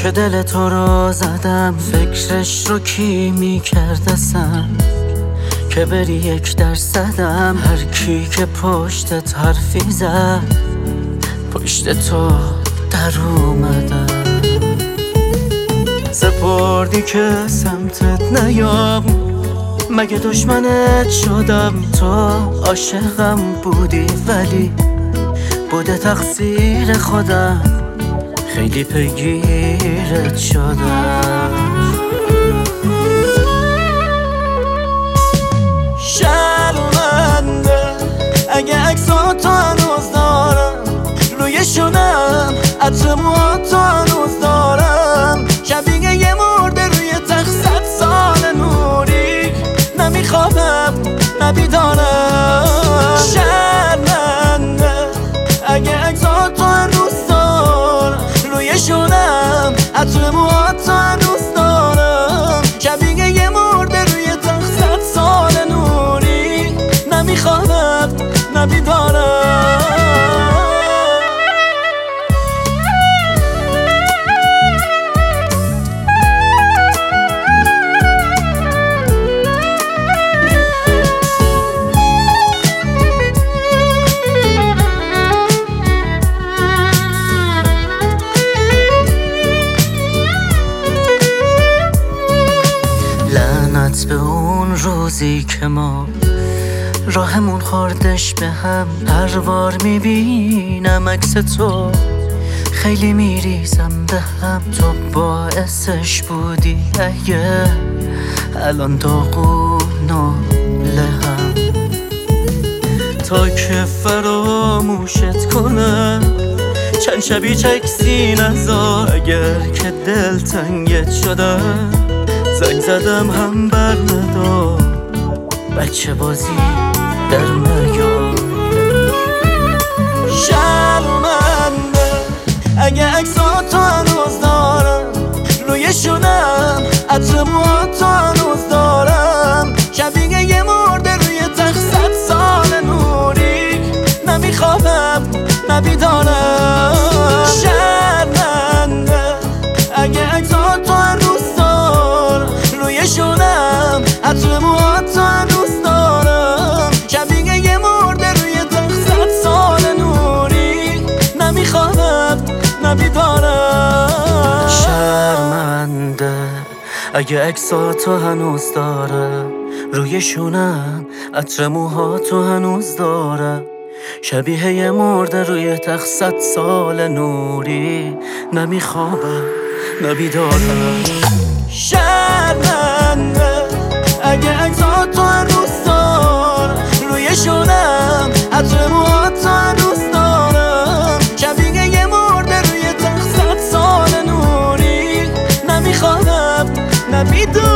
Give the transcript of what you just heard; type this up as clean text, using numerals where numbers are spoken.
که دل تو رو زدم، فکرش رو کی میکردسم که بری 1% هر کی که پشتت حرفی زد پشت تو در اومدم. سپردی که سمتت نیام، مگه دشمنت شدم؟ تو عاشقم بودی ولی بوده تقصیر خودم، خیلی پیگیرت شدم. شرمنده اگه عکساتو هنوز دارم روی شونم، عطر موهاتو هنوز دارم، شبیه یه مرده روی تخت 100 سال نوری، نمیخوابم نبیدارم. شرمنده اگه عکساتو هنوز دارم روی شونم، عطر موهاتو هنوز دارم، شبیه یه مرده روی تخت 100 سال نوری، نمیخوابم نبیدارم. به اون روزی که ما راهمون خوردش به هم، هر بار میبینم عکس تو خیلی میریزم به هم. تو باعثش بودی اگه الان داغون و لهم، تا که فراموشت کنم چند شبی چکسی نذار. اگر که دل تنگت شدم زنگ زدم هم بر ندار، بچه بازی در نیار. شرمنده اگه عکساتو هنوز دارم روی شونم، عطر موهاتو هنوز دارم، شبیه یه مرده روی تخت 100 سال نوری، نمیخوابم نبیدارم. شرمنده اگه عکساتو هنوز دارم روی شونم، عطر موهاتو هنوز دارم، شبیه یه مرده روی تخت 100 سال نوری، نمیخوابم نبیدارم. شرمنده اگه عکساتو هنوز دارم روی شونم، عطر موهاتو هنوز دارم، شبیه یه مرده روی تخت 100 سال نوری، نمیخوابم نبیدارم. شرمنده اگه عکساتو هنوز دارم روی شونم، عطر موهاتو هنوز دارم، شبیه یه مرده روی تخت 100 سال نوری، نمیخوابم نبیدارم.